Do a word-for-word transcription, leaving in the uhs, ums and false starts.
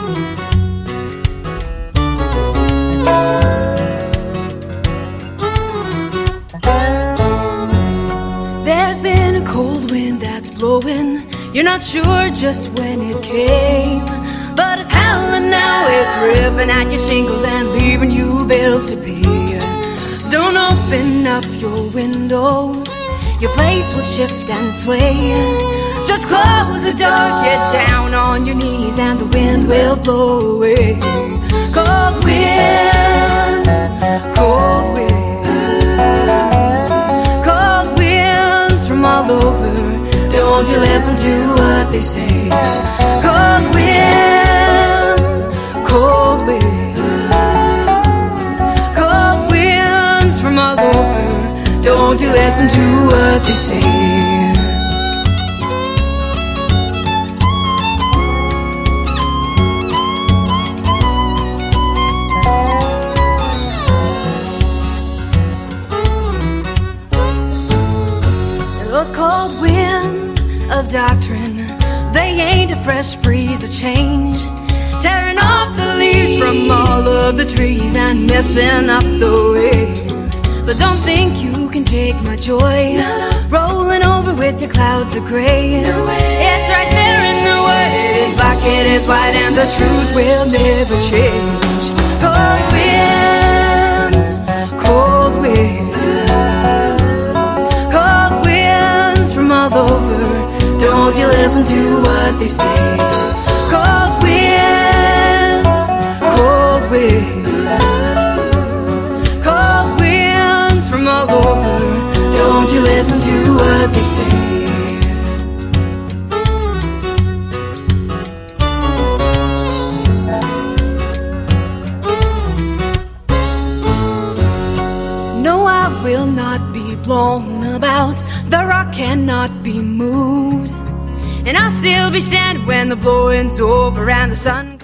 There's been a cold wind that's blowing. You're not sure just when it came, but it's howling now. It's ripping at your shingles and leaving you bills to pay. Don't open up your windows, your place will shift and sway. Just close the door, get down on your knees, and the wind will blow away. Cold winds, cold winds, cold winds from all over. Don't you listen to what they say. Cold winds, cold winds, cold winds from all over. Don't you listen to what they say. Those cold winds of doctrine, they ain't a fresh breeze of change, tearing off the leaves from all of the trees and messing up the way. But don't think you can take my joy, rolling over with your clouds of gray. It's right there in the word, it is black, it is white, and the truth will never change. Cold winds, cold winds, over. Don't you listen to what they say. Cold winds, cold winds, cold winds from all over. Don't you listen to what they say. No, I will not be blown about. The rock cannot be moved, and I'll still be standing when the blowing's over and the sun